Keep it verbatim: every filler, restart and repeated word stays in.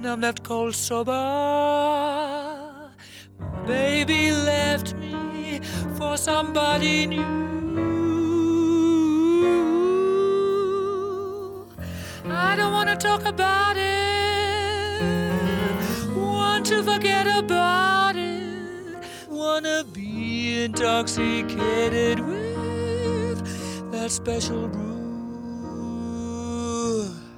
I'm not cold sober. My baby left me for somebody new. I don't wanna talk about it, want to forget about it, wanna be intoxicated with that special brew.